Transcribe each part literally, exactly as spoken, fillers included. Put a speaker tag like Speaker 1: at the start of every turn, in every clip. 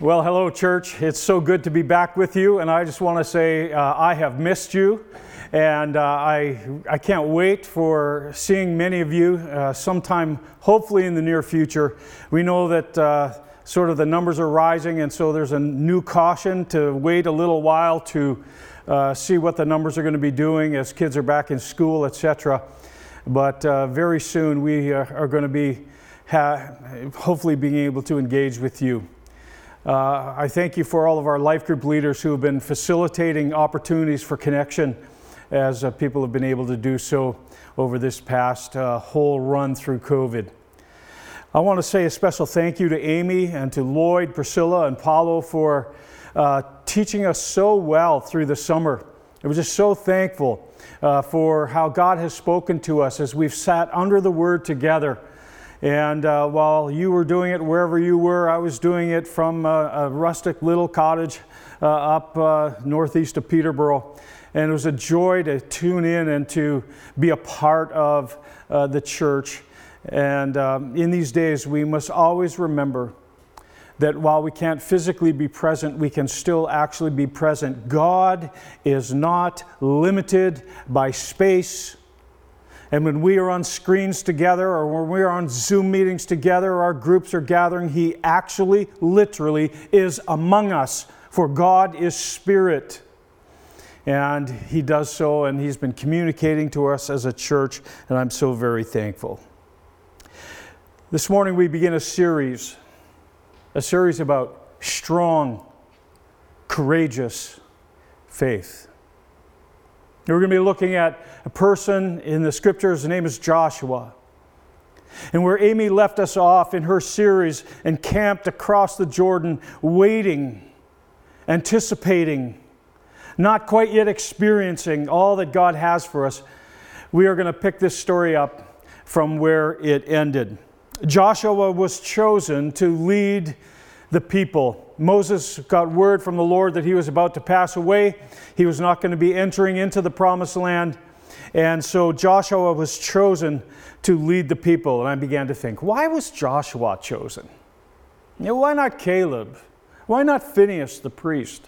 Speaker 1: Well, hello, church. It's so good to be back with you, and I just want to say uh, I have missed you, and uh, I I can't wait for seeing many of you uh, sometime, hopefully in the near future. We know that uh, sort of the numbers are rising, and so there's a new caution to wait a little while to uh, see what the numbers are going to be doing as kids are back in school, et cetera. But uh, very soon we uh, are going to be ha- hopefully being able to engage with you. Uh, I thank you for all of our life group leaders who have been facilitating opportunities for connection as uh, people have been able to do so over this past uh, whole run through COVID. I want to say a special thank you to Amy and to Lloyd, Priscilla, and Paulo for uh, teaching us so well through the summer. I was just so thankful uh, for how God has spoken to us as we've sat under the Word together. And uh, while you were doing it wherever you were, I was doing it from a, a rustic little cottage uh, up uh, northeast of Peterborough. And it was a joy to tune in and to be a part of uh, the church. And um, in these days, we must always remember that while we can't physically be present, we can still actually be present. God is not limited by space. And when we are on screens together, or when we are on Zoom meetings together, or our groups are gathering, He actually, literally is among us. For God is Spirit. And He does so, and He's been communicating to us as a church, and I'm so very thankful. This morning we begin a series, a series about strong, courageous faith. We're going to be looking at a person in the scriptures. His name is Joshua. And where Amy left us off in her series, encamped across the Jordan, waiting, anticipating, not quite yet experiencing all that God has for us, we are going to pick this story up from where it ended. Joshua was chosen to lead the people. Moses got word from the Lord that he was about to pass away. He was not going to be entering into the promised land. And so Joshua was chosen to lead the people. And I began to think, why was Joshua chosen? You know, why not Caleb? Why not Phinehas the priest?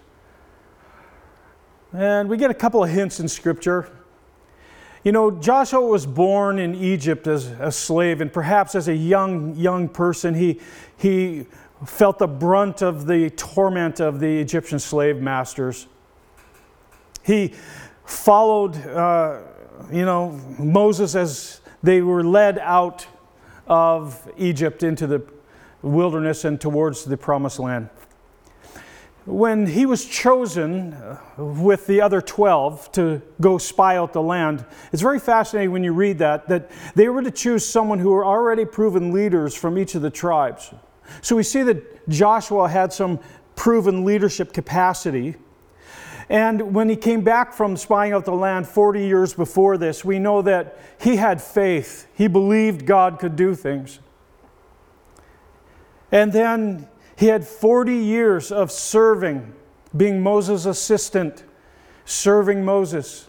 Speaker 1: And we get a couple of hints in Scripture. You know, Joshua was born in Egypt as a slave, and perhaps as a young, young person, he he felt the brunt of the torment of the Egyptian slave masters. He followed, uh, you know, Moses as they were led out of Egypt into the wilderness and towards the promised land. When he was chosen with the other twelve to go spy out the land, it's very fascinating when you read that, that they were to choose someone who were already proven leaders from each of the tribes. So we see that Joshua had some proven leadership capacity. And when he came back from spying out the land forty years before this, we know that he had faith. He believed God could do things. And then he had forty years of serving, being Moses' assistant, serving Moses.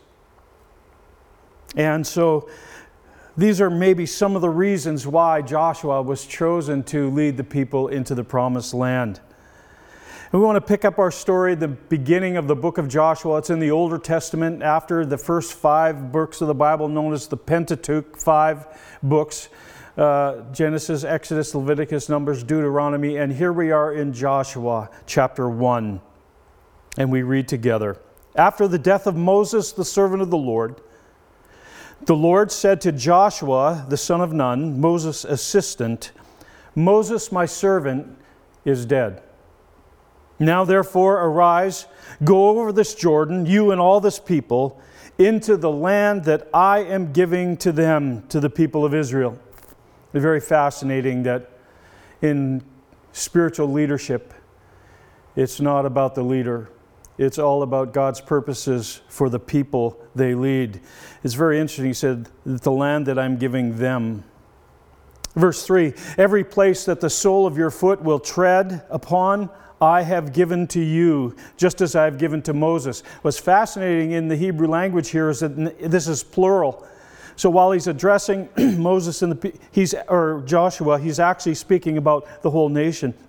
Speaker 1: And so these are maybe some of the reasons why Joshua was chosen to lead the people into the promised land. And we want to pick up our story at the beginning of the book of Joshua. It's in the Older Testament, after the first five books of the Bible, known as the Pentateuch, five books. Uh, Genesis, Exodus, Leviticus, Numbers, Deuteronomy. And here we are in Joshua chapter one. And we read together. After the death of Moses, the servant of the Lord, the Lord said to Joshua, the son of Nun, Moses' assistant, Moses, my servant, is dead. Now therefore arise, go over this Jordan, you and all this people, into the land that I am giving to them, to the people of Israel. It's very fascinating that in spiritual leadership, it's not about the leader. It's all about God's purposes for the people they lead. It's very interesting. He said, the land that I'm giving them. Verse three, every place that the sole of your foot will tread upon, I have given to you, just as I have given to Moses. What's fascinating in the Hebrew language here is that this is plural. So while he's addressing Moses and the he's or Joshua, he's actually speaking about the whole nation.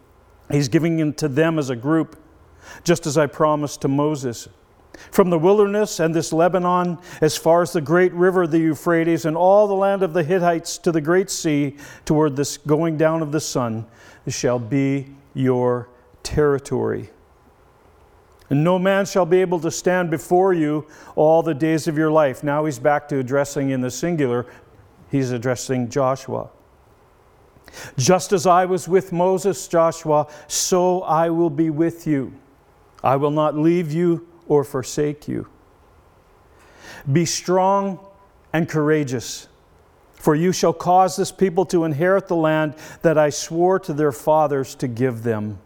Speaker 1: He's giving it to them as a group, just as I promised to Moses. From the wilderness and this Lebanon, as far as the great river, the Euphrates, and all the land of the Hittites to the great sea, toward this going down of the sun, shall be your territory. And no man shall be able to stand before you all the days of your life. Now he's back to addressing in the singular. He's addressing Joshua. Just as I was with Moses, Joshua, so I will be with you. I will not leave you or forsake you. Be strong and courageous, for you shall cause this people to inherit the land that I swore to their fathers to give them.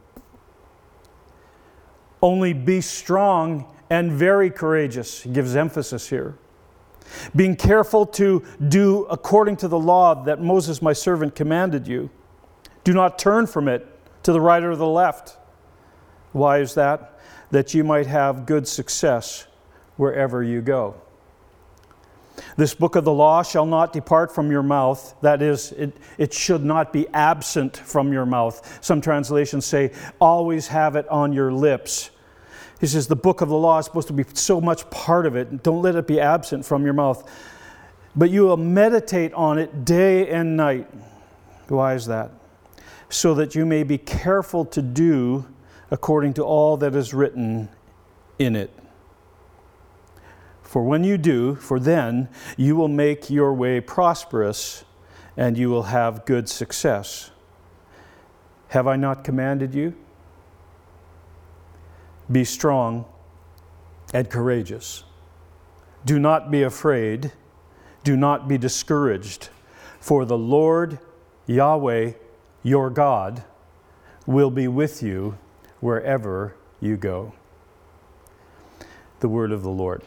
Speaker 1: Only be strong and very courageous. He gives emphasis here. Being careful to do according to the law that Moses my servant commanded you. Do not turn from it to the right or the left. Why is that? That you might have good success wherever you go. This book of the law shall not depart from your mouth. That is, it, it should not be absent from your mouth. Some translations say, always have it on your lips. He says the book of the law is supposed to be so much part of it. Don't let it be absent from your mouth. But you will meditate on it day and night. Why is that? So that you may be careful to do according to all that is written in it. For when you do, for then you will make your way prosperous, and you will have good success. Have I not commanded you? Be strong and courageous. Do not be afraid. Do not be discouraged. For the Lord Yahweh, your God, will be with you wherever you go. The word of the Lord.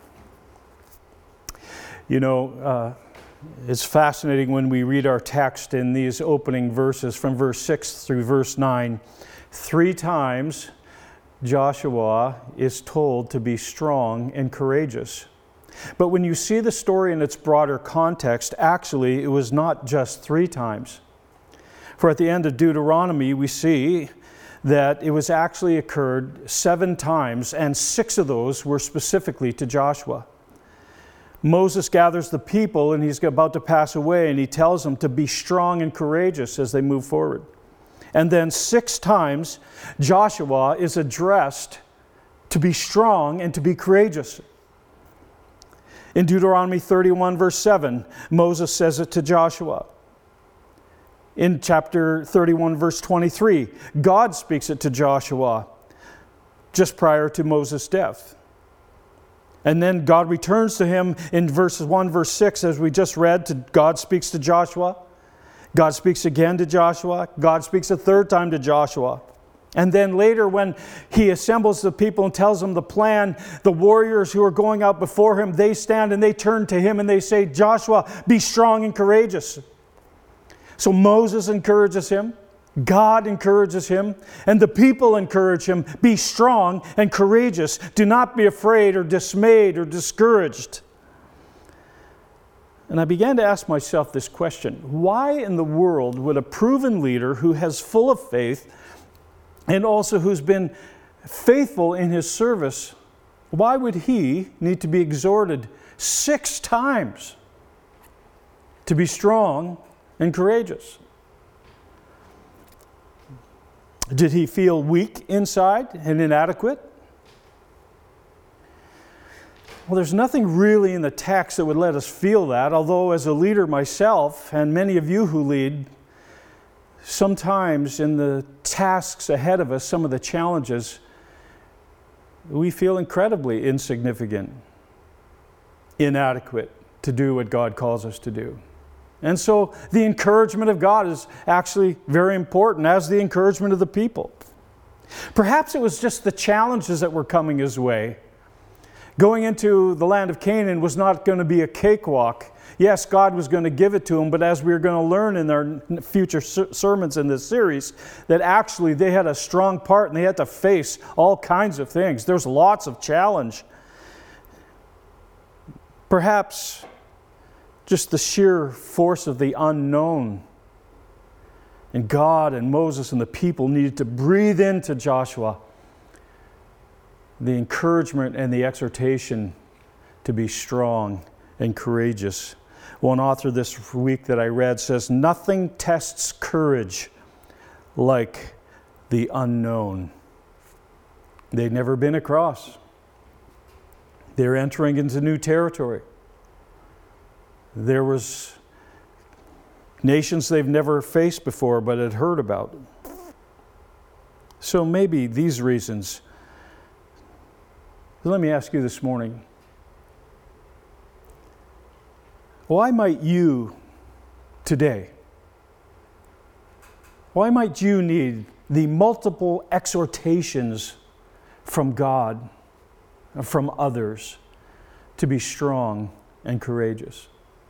Speaker 1: You know, uh, it's fascinating when we read our text in these opening verses from verse six through verse nine. Three times Joshua is told to be strong and courageous. But when you see the story in its broader context, actually it was not just three times. For at the end of Deuteronomy we see that it was actually occurred seven times, and six of those were specifically to Joshua. Moses gathers the people, and he's about to pass away, and he tells them to be strong and courageous as they move forward. And then six times, Joshua is addressed to be strong and to be courageous. In Deuteronomy thirty-one, verse seven, Moses says it to Joshua. In chapter thirty-one, verse twenty-three, God speaks it to Joshua just prior to Moses' death. And then God returns to him in verses one, verse six, as we just read, to God speaks to Joshua. God speaks again to Joshua. God speaks a third time to Joshua. And then later when he assembles the people and tells them the plan, the warriors who are going out before him, they stand and they turn to him and they say, Joshua, be strong and courageous. So Moses encourages him. God encourages him, and the people encourage him, be strong and courageous. Do not be afraid or dismayed or discouraged. And I began to ask myself this question: why in the world would a proven leader who has full of faith and also who's been faithful in his service, why would he need to be exhorted six times to be strong and courageous? Did he feel weak inside and inadequate? Well, there's nothing really in the text that would let us feel that, although as a leader myself, and many of you who lead, sometimes in the tasks ahead of us, some of the challenges, we feel incredibly insignificant, inadequate to do what God calls us to do. And so the encouragement of God is actually very important, as the encouragement of the people. Perhaps it was just the challenges that were coming his way. Going into the land of Canaan was not going to be a cakewalk. Yes, God was going to give it to him, but as we're going to learn in our future sermons in this series, that actually they had a strong part and they had to face all kinds of things. There's lots of challenge. Perhaps just the sheer force of the unknown And God and Moses and the people needed to breathe into Joshua the encouragement and the exhortation to be strong and courageous. One author this week that I read says, "Nothing tests courage like the unknown." They'd never been across. They're entering into new territory. There was nations they've never faced before but had heard about. So maybe these reasons. Let me ask you this morning, why might you today, why might you need the multiple exhortations from God, from others, to be strong and courageous?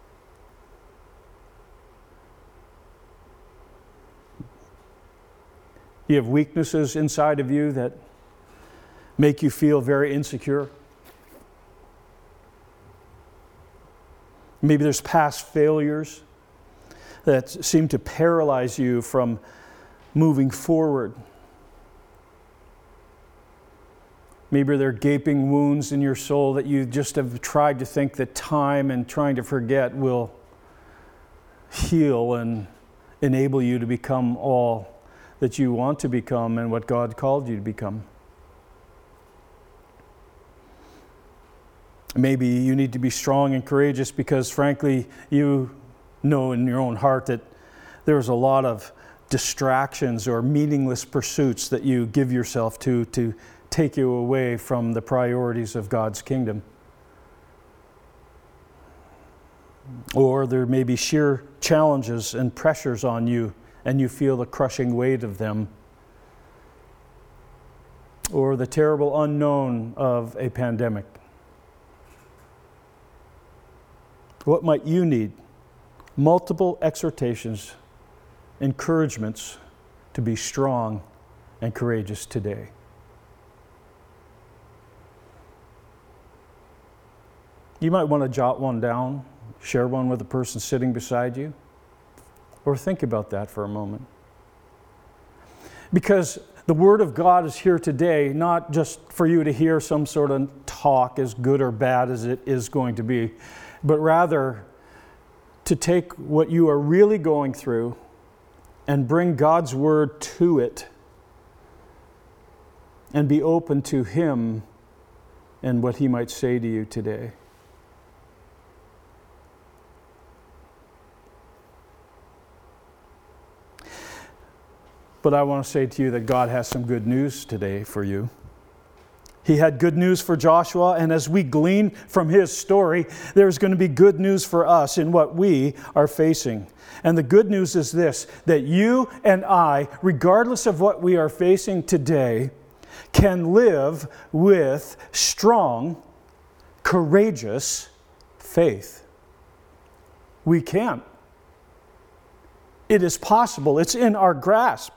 Speaker 1: You have weaknesses inside of you that make you feel very insecure. Maybe there's past failures that seem to paralyze you from moving forward. Maybe there are gaping wounds in your soul that you just have tried to think that time and trying to forget will heal and enable you to become all that you want to become and what God called you to become. Maybe you need to be strong and courageous because, frankly, you know in your own heart that there's a lot of distractions or meaningless pursuits that you give yourself to to take you away from the priorities of God's kingdom. Or there may be sheer challenges and pressures on you, and you feel the crushing weight of them. Or the terrible unknown of a pandemic. What might you need? Multiple exhortations, encouragements to be strong and courageous today. You might want to jot one down, share one with the person sitting beside you, or think about that for a moment. Because the Word of God is here today, not just for you to hear some sort of talk, as good or bad as it is going to be, but rather to take what you are really going through and bring God's Word to it and be open to Him and what He might say to you today. But I want to say to you that God has some good news today for you. He had good news for Joshua, and as we glean from his story, there's going to be good news for us in what we are facing. And the good news is this, that you and I, regardless of what we are facing today, can live with strong, courageous faith. We can. It is possible. It's in our grasp.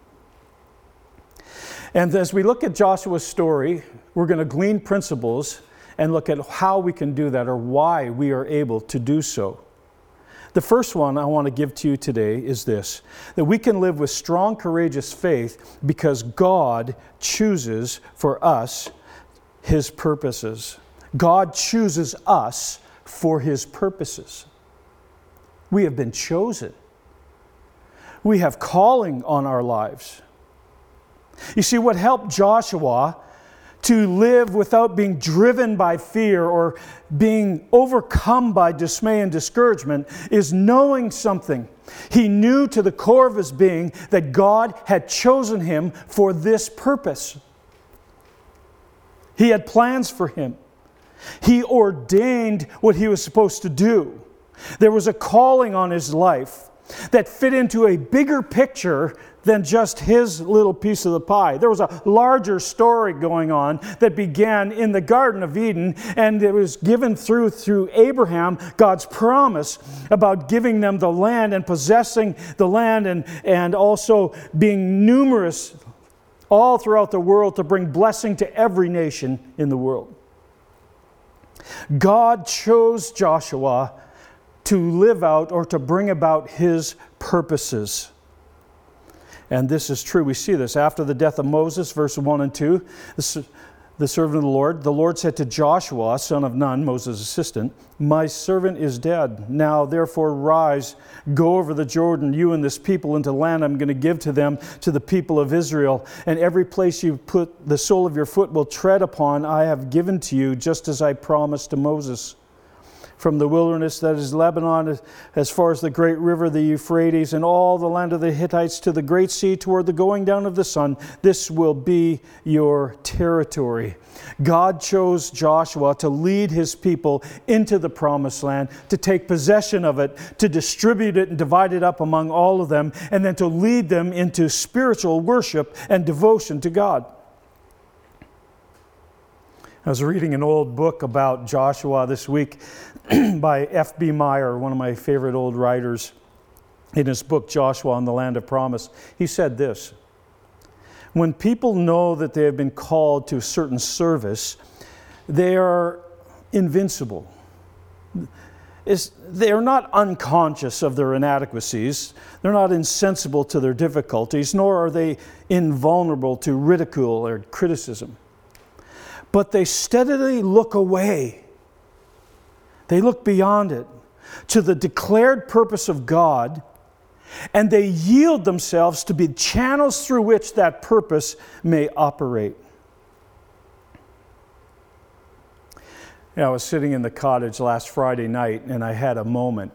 Speaker 1: And as we look at Joshua's story, we're going to glean principles and look at how we can do that or why we are able to do so. The first one I want to give to you today is this, that we can live with strong, courageous faith because God chooses for us His purposes. God chooses us for His purposes. We have been chosen. We have calling on our lives. You see, what helped Joshua to live without being driven by fear or being overcome by dismay and discouragement is knowing something. He knew to the core of his being that God had chosen him for this purpose. He had plans for him. He ordained what he was supposed to do. There was a calling on his life that fit into a bigger picture than just his little piece of the pie. There was a larger story going on that began in the Garden of Eden, and it was given through through Abraham, God's promise about giving them the land and possessing the land and, and also being numerous all throughout the world to bring blessing to every nation in the world. God chose Joshua to live out or to bring about His purposes. And this is true. We see this. After the death of Moses, verse one and two, the, the servant of the Lord, the Lord said to Joshua, son of Nun, Moses' assistant, "My servant is dead. Now therefore rise, go over the Jordan, you and this people, into the land I'm going to give to them, to the people of Israel. And every place you put the sole of your foot will tread upon, I have given to you, just as I promised to Moses. From the wilderness that is Lebanon, as far as the great river, the Euphrates, and all the land of the Hittites, to the great sea, toward the going down of the sun, this will be your territory." God chose Joshua to lead his people into the promised land, to take possession of it, to distribute it and divide it up among all of them, and then to lead them into spiritual worship and devotion to God. I was reading an old book about Joshua this week by F B Meyer, one of my favorite old writers. In his book, Joshua and the Land of Promise, he said this: "When people know that they have been called to a certain service, they are invincible. They are not unconscious of their inadequacies. They're not insensible to their difficulties, nor are they invulnerable to ridicule or criticism. But they steadily look away. They look beyond it to the declared purpose of God, and they yield themselves to be channels through which that purpose may operate." You know, I was sitting in the cottage last Friday night, and I had a moment.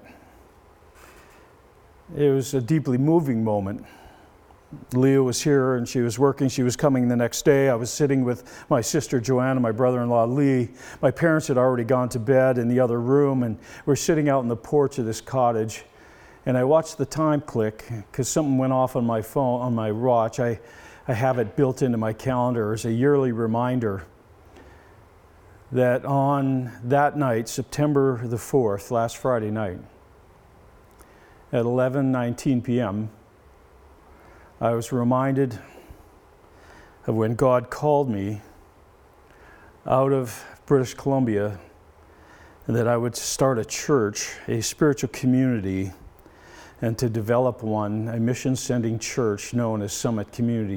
Speaker 1: It was a deeply moving moment. Leah was here and she was working. She was coming the next day. I was sitting with my sister Joanna, my brother-in-law Lee. My parents had already gone to bed in the other room, and we're sitting out on the porch of this cottage. And I watched the time click because something went off on my phone, on my watch. I, I have it built into my calendar as a yearly reminder that on that night, September the fourth, last Friday night, at eleven nineteen p.m., I was reminded of when God called me out of British Columbia, and that I would start a church, a spiritual community, and to develop one, a mission-sending church known as Summit Community.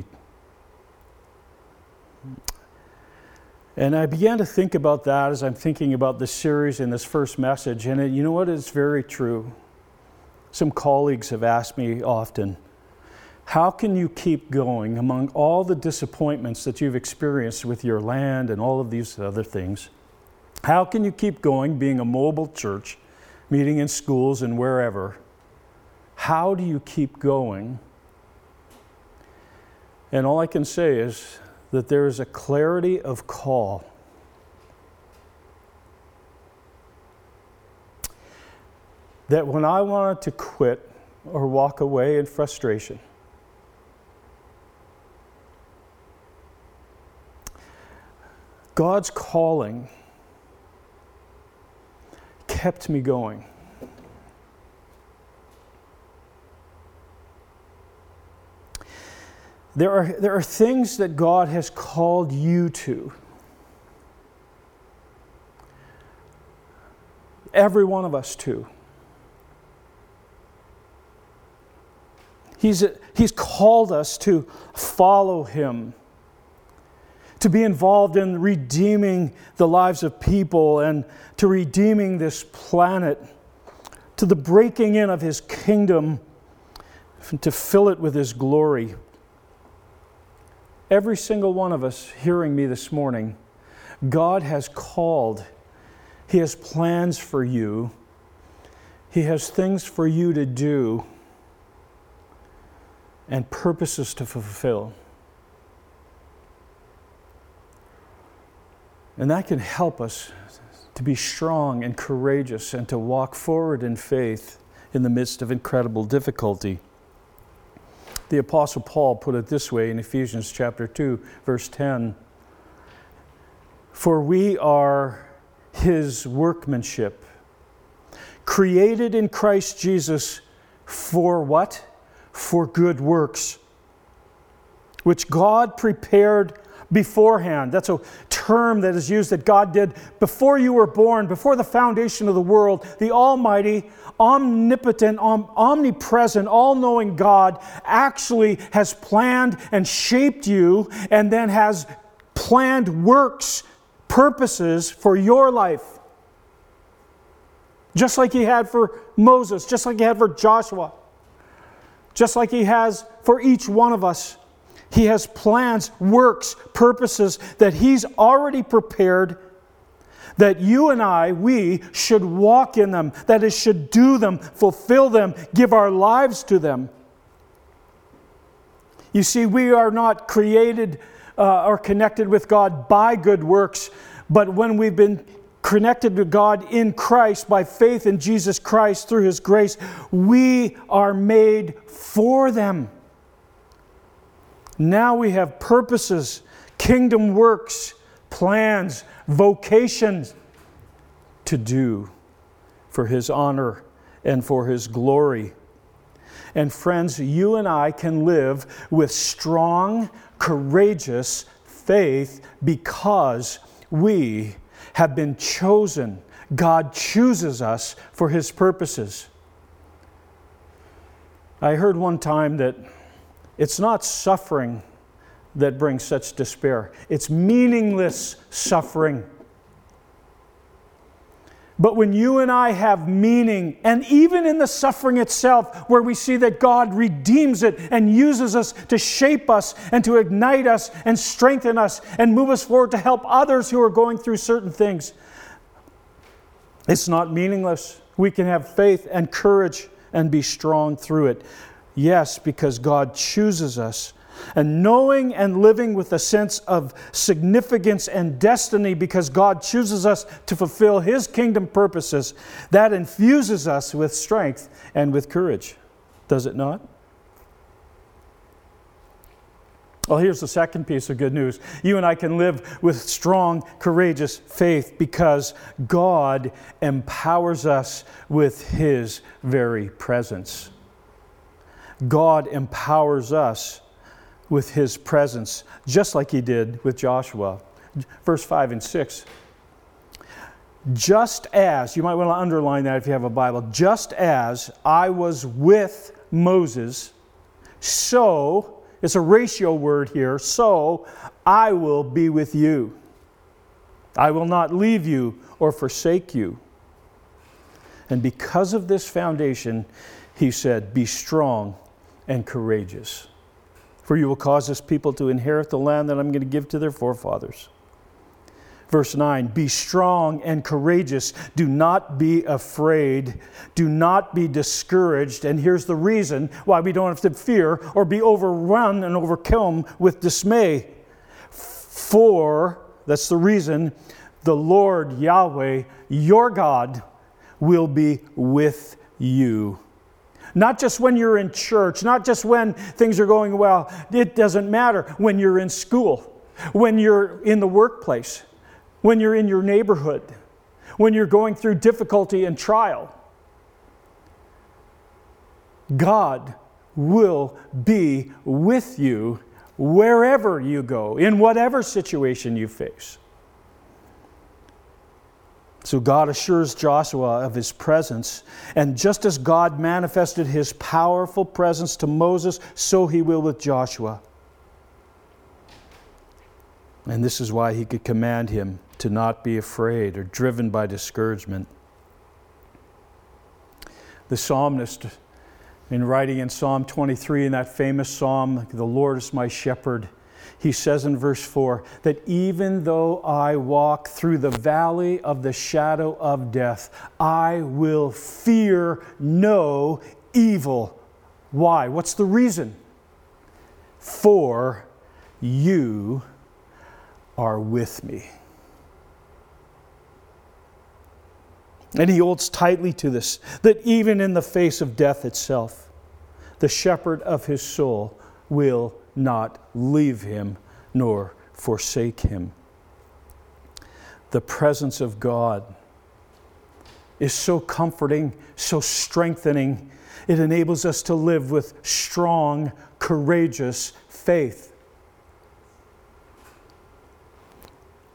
Speaker 1: And I began to think about that as I'm thinking about this series and this first message, and it, you know what, it's very true. Some colleagues have asked me often, how can you keep going among all the disappointments that you've experienced with your land and all of these other things? How can you keep going being a mobile church, meeting in schools and wherever? How do you keep going? And all I can say is that there is a clarity of call. That when I wanted to quit or walk away in frustration, God's calling kept me going. There are, there are things that God has called you to. Every one of us to. He's, he's called us to follow Him, to be involved in redeeming the lives of people and to redeeming this planet, to the breaking in of His kingdom, to fill it with His glory. Every single one of us hearing me this morning, God has called. He has plans for you. He has things for you to do and purposes to fulfill. And that can help us to be strong and courageous and to walk forward in faith in the midst of incredible difficulty. The Apostle Paul put it this way in Ephesians chapter two, verse ten. For we are His workmanship, created in Christ Jesus for what? For good works, which God prepared beforehand. That's a term that is used that God did before you were born, before the foundation of the world. The Almighty, omnipotent, om- omnipresent, all-knowing God actually has planned and shaped you, and then has planned works, purposes for your life. Just like He had for Moses, just like He had for Joshua, just like He has for each one of us. He has plans, works, purposes that He's already prepared, that you and I, we should walk in them, that is, should do them, fulfill them, give our lives to them. You see, we are not created uh, or connected with God by good works, but when we've been connected to God in Christ by faith in Jesus Christ through His grace, we are made for them. Now we have purposes, kingdom works, plans, vocations to do for His honor and for His glory. And friends, you and I can live with strong, courageous faith because we have been chosen. God chooses us for His purposes. I heard one time that it's not suffering that brings such despair. It's meaningless suffering. But when you and I have meaning, and even in the suffering itself, where we see that God redeems it and uses us to shape us and to ignite us and strengthen us and move us forward to help others who are going through certain things, it's not meaningless. We can have faith and courage and be strong through it. Yes, because God chooses us. And knowing and living with a sense of significance and destiny because God chooses us to fulfill His kingdom purposes, that infuses us with strength and with courage. Does it not? Well, here's the second piece of good news. You and I can live with strong, courageous faith because God empowers us with His very presence. God empowers us with His presence, just like He did with Joshua. Verse five and six. Just as, you might want to underline that if you have a Bible, just as I was with Moses, so, it's a ratio word here, so I will be with you. I will not leave you or forsake you. And because of this foundation, He said, be strong and courageous. For you will cause this people to inherit the land that I'm going to give to their forefathers. Verse nine, be strong and courageous. Do not be afraid. Do not be discouraged. And here's the reason why we don't have to fear or be overrun and overcome with dismay. For, that's the reason, the Lord Yahweh, your God, will be with you. Not just when you're in church, not just when things are going well. It doesn't matter when you're in school, when you're in the workplace, when you're in your neighborhood, when you're going through difficulty and trial. God will be with you wherever you go, in whatever situation you face. So God assures Joshua of His presence. And just as God manifested His powerful presence to Moses, so He will with Joshua. And this is why He could command him to not be afraid or driven by discouragement. The psalmist, in writing in Psalm twenty-three, in that famous psalm, the Lord is my shepherd, he says in verse four, that even though I walk through the valley of the shadow of death, I will fear no evil. Why? What's the reason? For you are with me. And he holds tightly to this, that even in the face of death itself, the shepherd of his soul will not leave him nor forsake him. The presence of God is so comforting, so strengthening. It enables us to live with strong, courageous faith.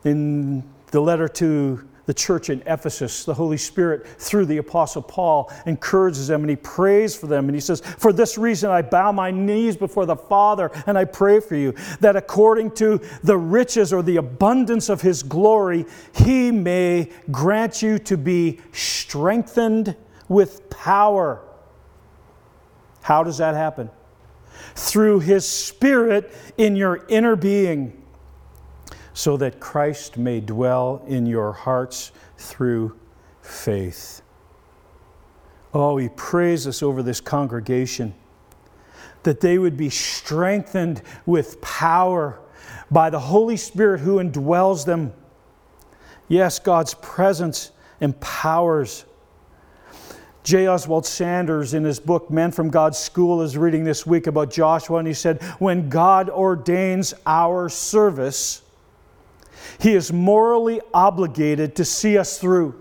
Speaker 1: In the letter to the church in Ephesus, the Holy Spirit, through the Apostle Paul, encourages them and he prays for them. And he says, "For this reason I bow my knees before the Father and I pray for you, that according to the riches or the abundance of his glory, he may grant you to be strengthened with power." How does that happen? Through his Spirit in your inner being, so that Christ may dwell in your hearts through faith. Oh, he prays us over this congregation, that they would be strengthened with power by the Holy Spirit who indwells them. Yes, God's presence empowers. J. Oswald Sanders, in his book Men from God's School, is reading this week about Joshua, and he said, "When God ordains our service, he is morally obligated to see us through.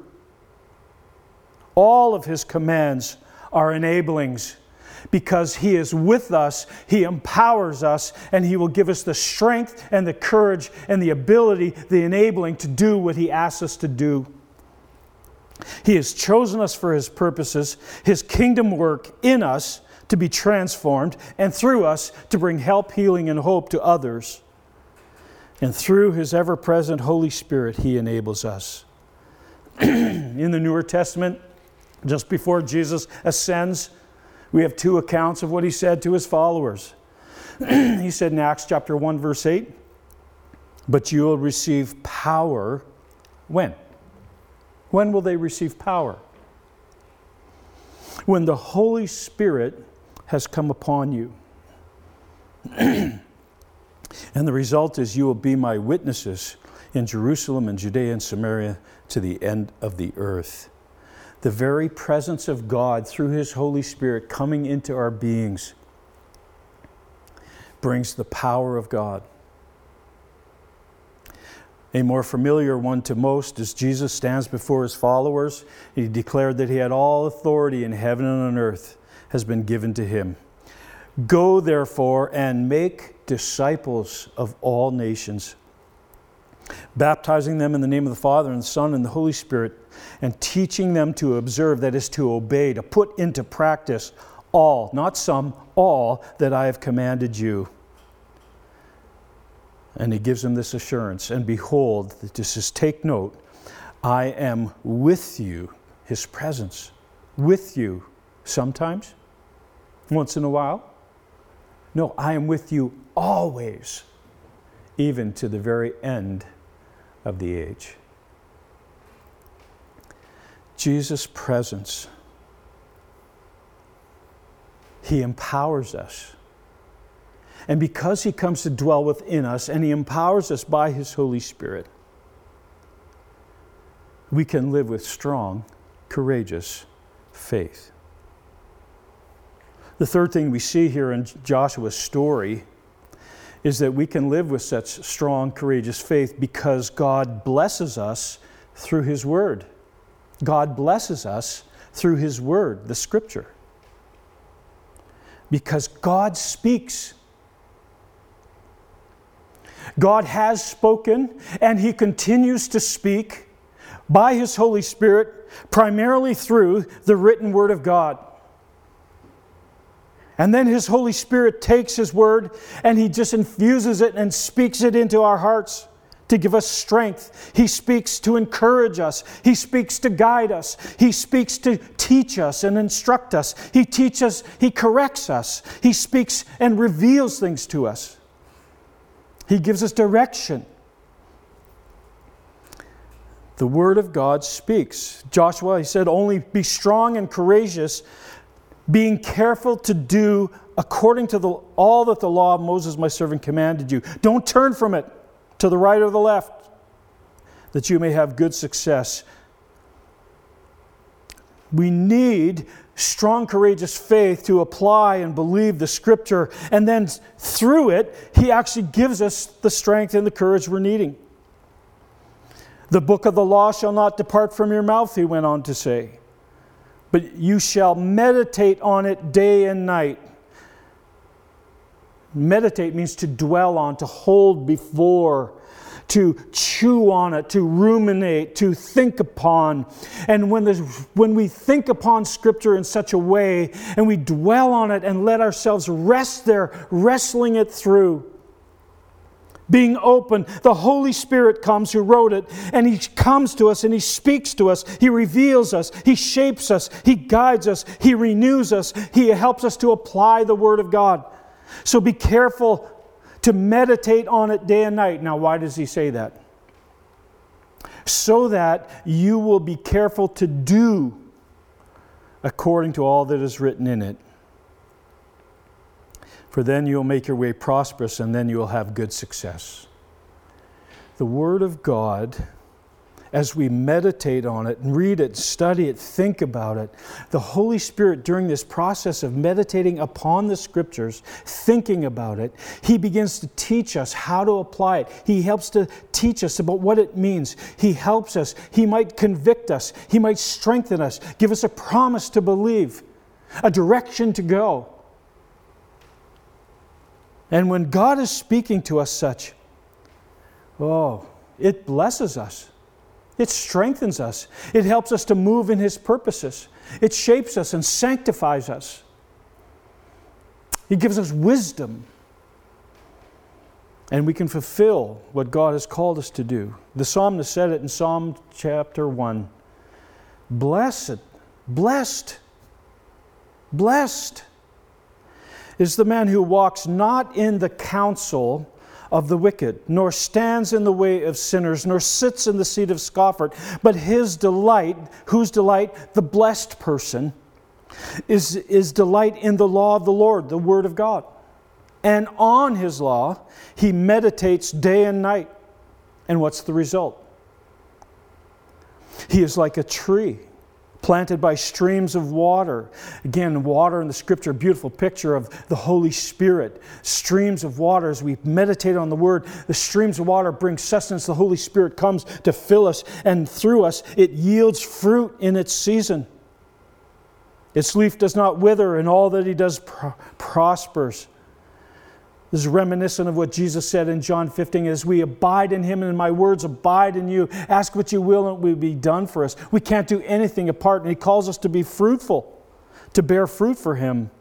Speaker 1: All of his commands are enablings. Because he is with us, he empowers us, and he will give us the strength and the courage and the ability, the enabling to do what he asks us to do. He has chosen us for his purposes, his kingdom work in us to be transformed, and through us to bring help, healing, and hope to others. And through his ever-present Holy Spirit, he enables us." In the Newer Testament, just before Jesus ascends, we have two accounts of what he said to his followers. He said in Acts chapter one, verse eight, "But you will receive power." When? When will they receive power? "When the Holy Spirit has come upon you. And the result is you will be my witnesses in Jerusalem and Judea and Samaria to the end of the earth." The very presence of God through his Holy Spirit coming into our beings brings the power of God. A more familiar one to most is Jesus stands before his followers. He declared that he had all authority in heaven and on earth has been given to him. "Go therefore and make disciples of all nations, baptizing them in the name of the Father and the Son and the Holy Spirit, and teaching them to observe," that is to obey, to put into practice, "all," not some, "all that I have commanded you." And he gives them this assurance, "And behold," this is, take note, "I am with you," his presence, with you sometimes, once in a while. No, "I am with you always, even to the very end of the age." Jesus' presence, he empowers us. And because he comes to dwell within us and he empowers us by his Holy Spirit, we can live with strong, courageous faith. The third thing we see here in Joshua's story is that we can live with such strong, courageous faith because God blesses us through his word. God blesses us through his word, the scripture. Because God speaks. God has spoken, and he continues to speak by his Holy Spirit, primarily through the written word of God. And then his Holy Spirit takes his word and he just infuses it and speaks it into our hearts to give us strength. He speaks to encourage us. He speaks to guide us. He speaks to teach us and instruct us. He teaches, he corrects us. He speaks and reveals things to us. He gives us direction. The word of God speaks. Joshua, he said, "Only be strong and courageous, being careful to do according to the, all that the law of Moses my servant commanded you. Don't turn from it to the right or the left, that you may have good success." We need strong, courageous faith to apply and believe the scripture. And then through it, he actually gives us the strength and the courage we're needing. "The book of the law shall not depart from your mouth," he went on to say, "but you shall meditate on it day and night." Meditate means to dwell on, to hold before, to chew on it, to ruminate, to think upon. And when, when we think upon Scripture in such a way, and we dwell on it and let ourselves rest there, wrestling it through, being open, the Holy Spirit comes who wrote it, and He comes to us and He speaks to us. He reveals us. He shapes us. He guides us. He renews us. He helps us to apply the Word of God. So be careful to meditate on it day and night. Now, why does He say that? So that you will be careful to do according to all that is written in it. For then you'll make your way prosperous, and then you'll have good success. The Word of God, as we meditate on it, and read it, study it, think about it, the Holy Spirit, during this process of meditating upon the Scriptures, thinking about it, He begins to teach us how to apply it. He helps to teach us about what it means. He helps us. He might convict us. He might strengthen us, give us a promise to believe, a direction to go. And when God is speaking to us such, oh, it blesses us. It strengthens us. It helps us to move in His purposes. It shapes us and sanctifies us. He gives us wisdom. And we can fulfill what God has called us to do. The psalmist said it in Psalm chapter one. Blessed, blessed, blessed is the man who walks not in the counsel of the wicked, nor stands in the way of sinners, nor sits in the seat of scoffers, but his delight, whose delight? The blessed person, is, is delight in the law of the Lord, the Word of God. And on His law, he meditates day and night. And what's the result? He is like a tree planted by streams of water. Again, water in the Scripture, a beautiful picture of the Holy Spirit. Streams of water, as we meditate on the Word, the streams of water bring sustenance. The Holy Spirit comes to fill us, and through us it yields fruit in its season. Its leaf does not wither, and all that He does pro- prospers. This is reminiscent of what Jesus said in John fifteen, as we abide in Him and my words abide in you. Ask what you will and it will be done for us. We can't do anything apart, and He calls us to be fruitful, to bear fruit for Him.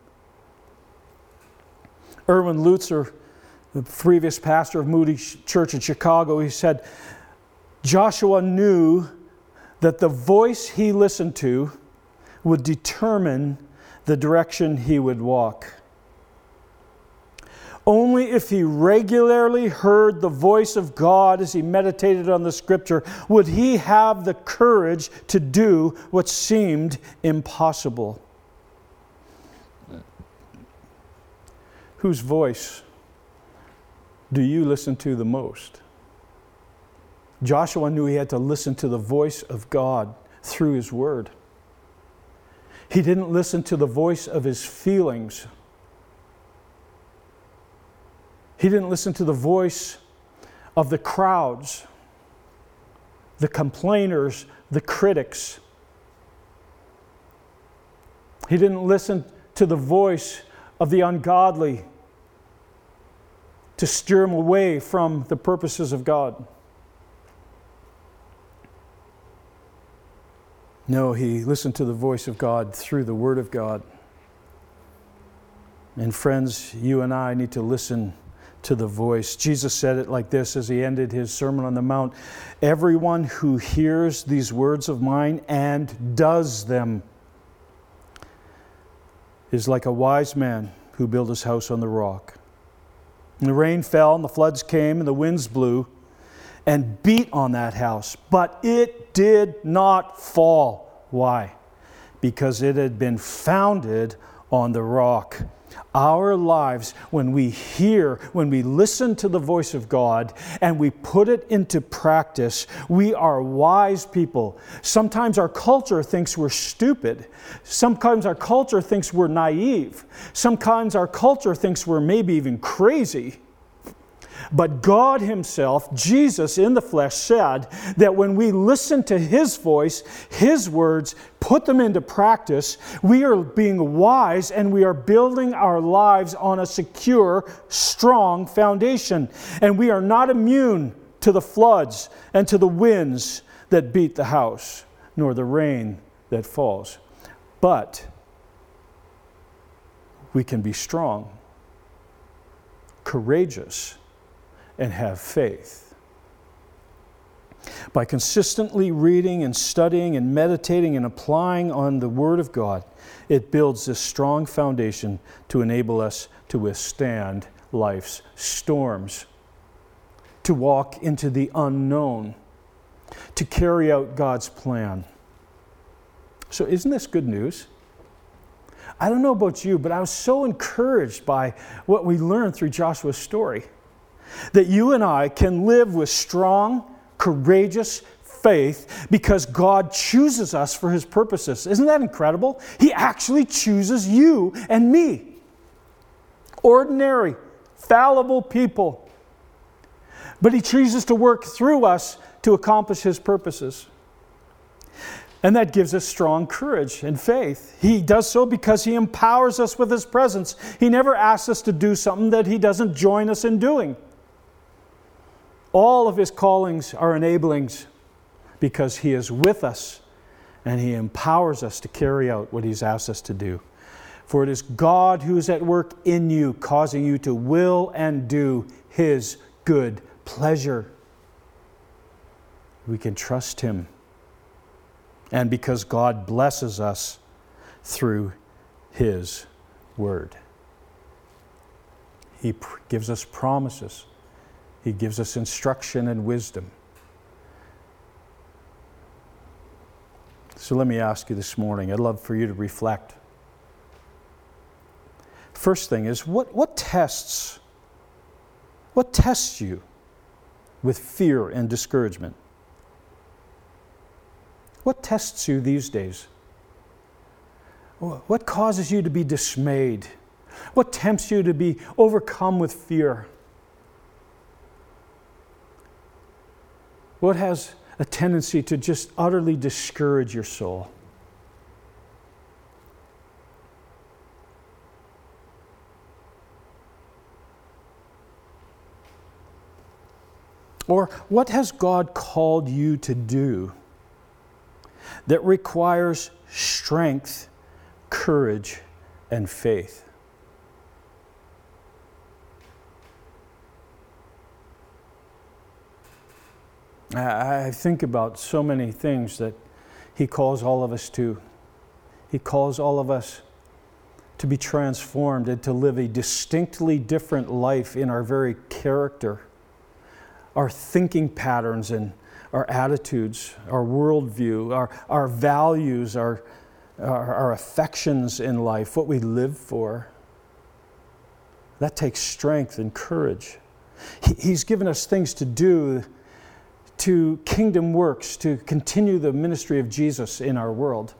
Speaker 1: Erwin Lutzer, the previous pastor of Moody Church in Chicago, he said, Joshua knew that the voice he listened to would determine the direction he would walk. Only if he regularly heard the voice of God as he meditated on the Scripture would he have the courage to do what seemed impossible. Whose voice do you listen to the most? Joshua knew he had to listen to the voice of God through His Word. He didn't listen to the voice of his feelings. He didn't listen to the voice of the crowds, the complainers, the critics. He didn't listen to the voice of the ungodly to steer him away from the purposes of God. No, he listened to the voice of God through the Word of God. And friends, you and I need to listen to the voice. Jesus said it like this as He ended His Sermon on the Mount. Everyone who hears these words of mine and does them is like a wise man who built his house on the rock. And the rain fell and the floods came and the winds blew and beat on that house, but it did not fall. Why? Because it had been founded on the rock. Our lives, when we hear, when we listen to the voice of God and we put it into practice, we are wise people. Sometimes our culture thinks we're stupid. Sometimes our culture thinks we're naive. Sometimes our culture thinks we're maybe even crazy. But God Himself, Jesus in the flesh, said that when we listen to His voice, His words, put them into practice, we are being wise and we are building our lives on a secure, strong foundation. And we are not immune to the floods and to the winds that beat the house, nor the rain that falls. But we can be strong, courageous, and have faith. By consistently reading and studying and meditating and applying on the Word of God, it builds this strong foundation to enable us to withstand life's storms, to walk into the unknown, to carry out God's plan. So isn't this good news? I don't know about you, but I was so encouraged by what we learned through Joshua's story, that you and I can live with strong, courageous faith because God chooses us for His purposes. Isn't that incredible? He actually chooses you and me. Ordinary, fallible people. But He chooses to work through us to accomplish His purposes. And that gives us strong courage and faith. He does so because He empowers us with His presence. He never asks us to do something that He doesn't join us in doing. All of His callings are enablings because He is with us and He empowers us to carry out what He's asked us to do. For it is God who is at work in you, causing you to will and do His good pleasure. We can trust Him. And because God blesses us through His Word. He pr- gives us promises. He gives us instruction and wisdom. So let me ask you this morning, I'd love for you to reflect. First thing is, what, what tests, what tests you with fear and discouragement? What tests you these days? What causes you to be dismayed? What tempts you to be overcome with fear? What has a tendency to just utterly discourage your soul? Or what has God called you to do that requires strength, courage, and faith? I think about so many things that He calls all of us to. He calls all of us to be transformed and to live a distinctly different life in our very character, our thinking patterns and our attitudes, our worldview, our, our values, our, our, our affections in life, what we live for. That takes strength and courage. He, he's given us things to do, to kingdom works, to continue the ministry of Jesus in our world.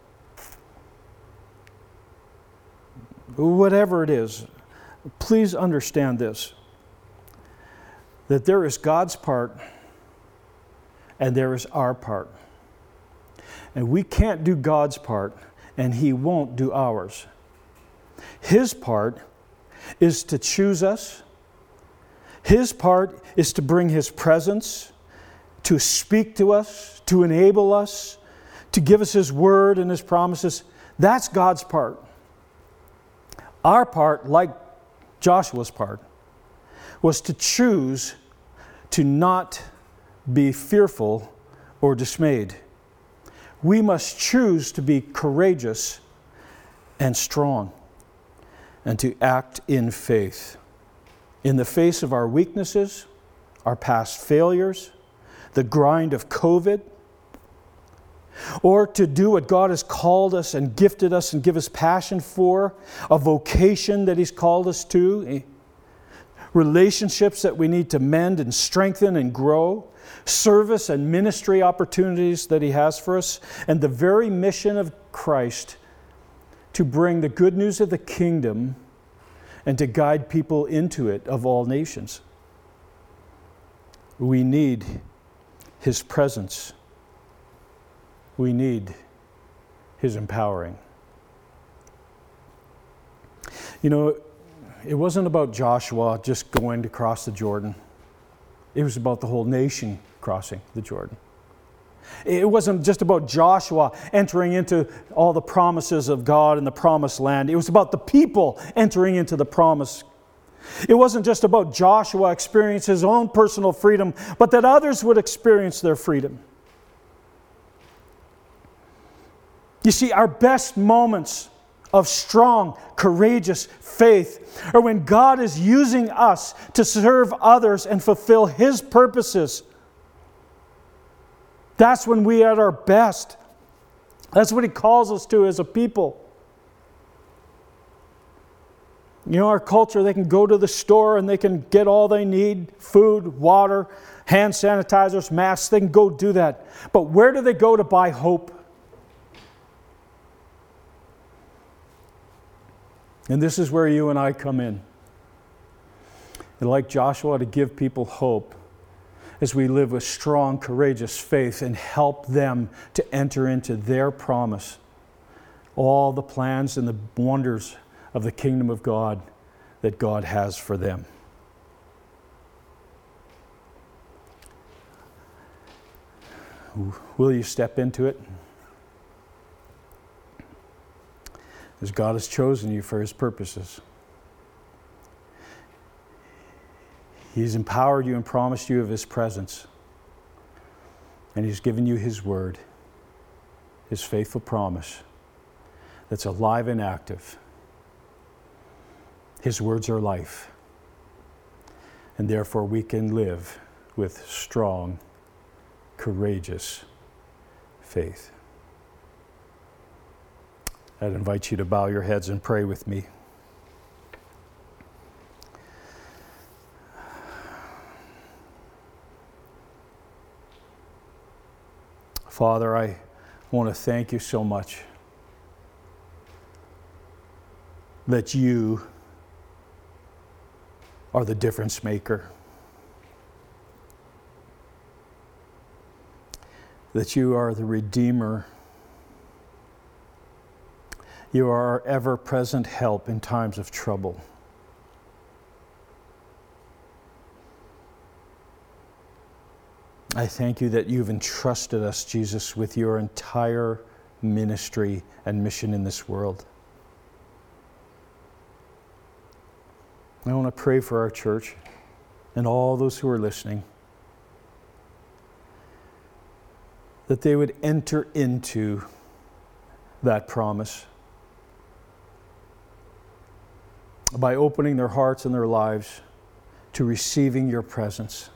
Speaker 1: Whatever it is, please understand this, that there is God's part and there is our part. And we can't do God's part, and He won't do ours. His part is to choose us. His part is to bring His presence, to speak to us, to enable us, to give us His word and His promises. That's God's part. Our part, like Joshua's part, was to choose to not be fearful or dismayed. We must choose to be courageous and strong and to act in faith. In the face of our weaknesses, our past failures, the grind of COVID, or to do what God has called us and gifted us and give us passion for, a vocation that He's called us to, relationships that we need to mend and strengthen and grow, service and ministry opportunities that He has for us, and the very mission of Christ to bring the good news of the kingdom and to guide people into it of all nations. We need His presence. We need His empowering. You know, it wasn't about Joshua just going to cross the Jordan. It was about the whole nation crossing the Jordan. It wasn't just about Joshua entering into all the promises of God in the promised land. It was about the people entering into the promise. It wasn't just about Joshua experiencing his own personal freedom, but that others would experience their freedom. You see, our best moments of strong, courageous faith are when God is using us to serve others and fulfill His purposes. That's when we are at our best. That's what He calls us to as a people. You know, our culture, they can go to the store and they can get all they need, food, water, hand sanitizers, masks. They can go do that. But where do they go to buy hope? And this is where you and I come in. And like Joshua, to give people hope as we live with strong, courageous faith and help them to enter into their promise, all the plans and the wonders of the kingdom of God that God has for them. Will you step into it? As God has chosen you for His purposes. He's empowered you and promised you of His presence. And He's given you His word, His faithful promise that's alive and active. His words are life. And therefore we can live with strong, courageous faith. I'd invite you to bow your heads and pray with me. Father, I want to thank you so much that you are the difference maker. That you are the Redeemer. You are our ever-present help in times of trouble. I thank you that you've entrusted us, Jesus, with your entire ministry and mission in this world. I want to pray for our church and all those who are listening, that they would enter into that promise by opening their hearts and their lives to receiving your presence.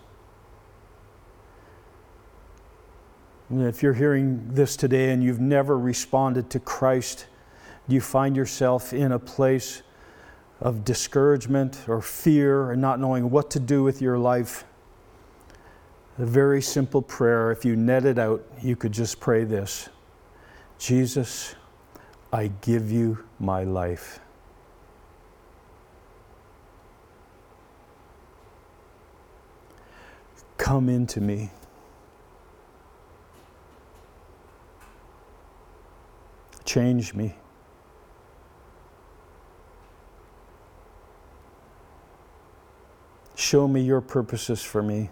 Speaker 1: And if you're hearing this today and you've never responded to Christ, do you find yourself in a place of discouragement or fear and not knowing what to do with your life? A very simple prayer. If you net it out, you could just pray this: Jesus, I give you my life. Come into me. Change me. Show me your purposes for me.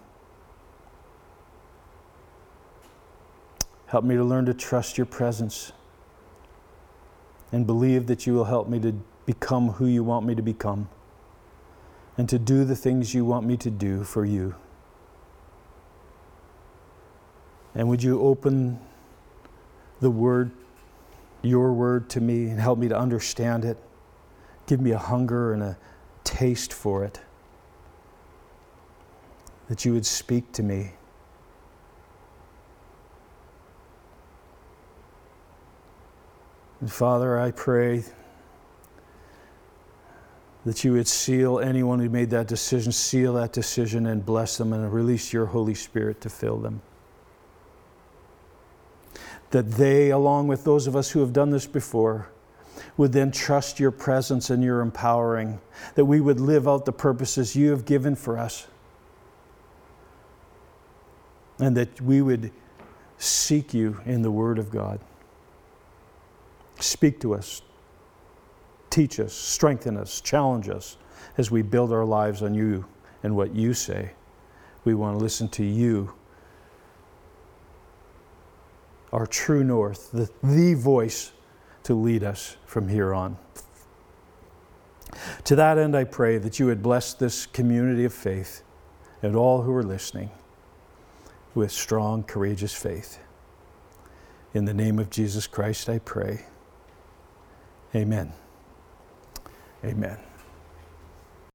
Speaker 1: Help me to learn to trust your presence and believe that you will help me to become who you want me to become and to do the things you want me to do for you. And would you open the word, your word, to me and help me to understand it? Give me a hunger and a taste for it. That you would speak to me. And Father, I pray that you would seal anyone who made that decision, seal that decision and bless them and release your Holy Spirit to fill them. That they, along with those of us who have done this before, would then trust your presence and your empowering, that we would live out the purposes you have given for us, and that we would seek you in the Word of God. Speak to us, teach us, strengthen us, challenge us as we build our lives on you and what you say. We want to listen to you, our true north, the, the voice to lead us from here on. To that end, I pray that you would bless this community of faith and all who are listening with strong, courageous faith. In the name of Jesus Christ, I pray. Amen. Amen.